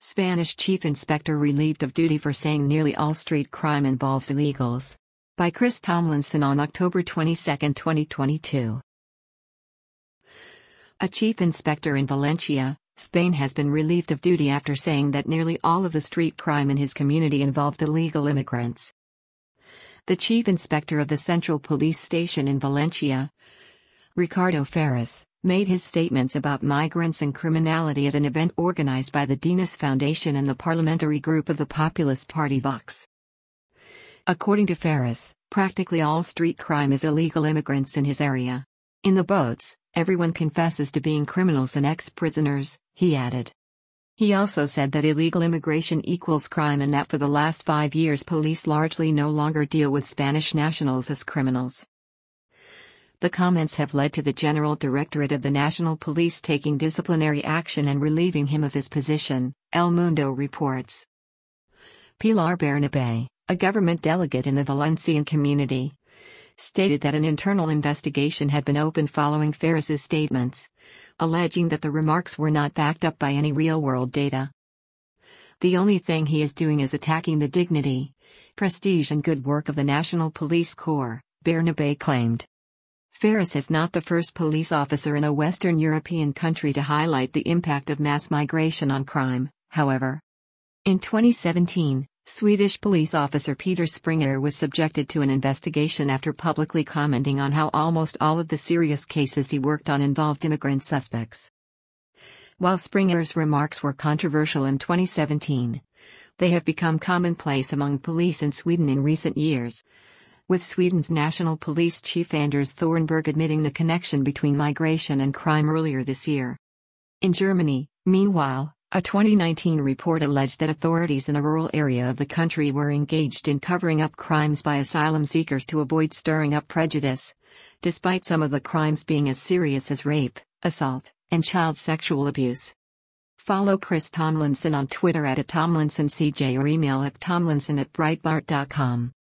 Spanish Chief Inspector relieved of duty for saying nearly all street crime involves illegals. By Chris Tomlinson on October 22, 2022. A chief inspector in Valencia, Spain has been relieved of duty after saying that nearly all of the street crime in his community involved illegal immigrants. The chief inspector of the Central Police Station in Valencia, Ricardo Ferris, made his statements about migrants and criminality at an event organized by the Dinas Foundation and the parliamentary group of the populist party Vox. According to Ferris, practically all street crime is illegal immigrants in his area. In the boats, everyone confesses to being criminals and ex-prisoners, he added. He also said that illegal immigration equals crime and that for the last 5 years police largely no longer deal with Spanish nationals as criminals. The comments have led to the General Directorate of the National Police taking disciplinary action and relieving him of his position, El Mundo reports. Pilar Bernabé, a government delegate in the Valencian community, stated that an internal investigation had been opened following Ferris's statements, alleging that the remarks were not backed up by any real-world data. The only thing he is doing is attacking the dignity, prestige and good work of the National Police Corps, Bernabé claimed. Ferris is not the first police officer in a Western European country to highlight the impact of mass migration on crime, however. In 2017, Swedish police officer Peter Springer was subjected to an investigation after publicly commenting on how almost all of the serious cases he worked on involved immigrant suspects. While Springer's remarks were controversial in 2017, they have become commonplace among police in Sweden in recent years, with Sweden's National Police Chief Anders Thornberg admitting the connection between migration and crime earlier this year. In Germany, meanwhile, a 2019 report alleged that authorities in a rural area of the country were engaged in covering up crimes by asylum seekers to avoid stirring up prejudice, despite some of the crimes being as serious as rape, assault, and child sexual abuse. Follow Chris Tomlinson on Twitter @TomlinsonCJ or email at tomlinson@breitbart.com.